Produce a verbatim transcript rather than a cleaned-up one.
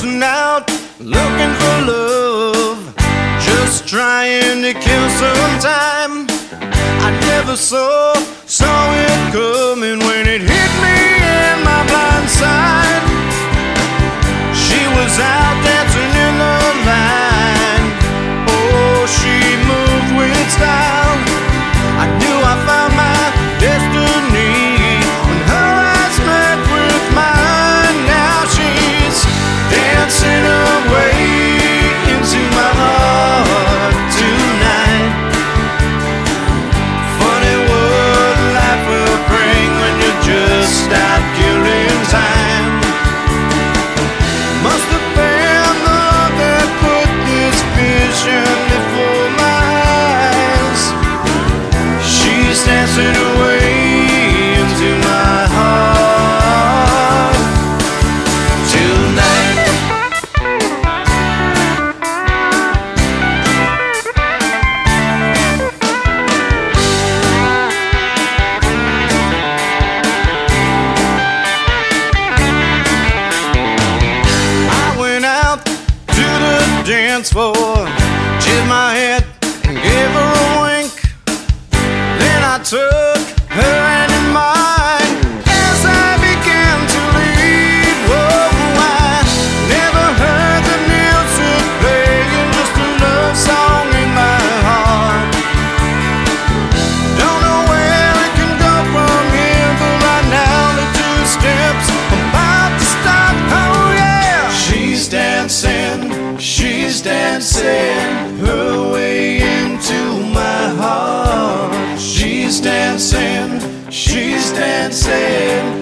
dancing out, looking for love, just trying to kill some time. I never saw, saw it coming when it hit me in my blind side. She was out dancing in the line. Oh, she moved with style. I knew I found my destiny when her eyes met with mine. Now she's dancing away into my heart tonight. Funny what life will bring when you just stop killing time. Must have been the love that put this vision before my eyes. She's dancing away into my heart tonight. I went out to the dance floor, jigged my head and gave her a wink. Then I took her hand in mine as I began to leave. Oh, I never heard the music playing, just a love song in my heart. Don't know where it can go from here, but right now the two steps about to start. Oh yeah, she's dancing, she's dancing her way into my heart. She's dancing, she's dancing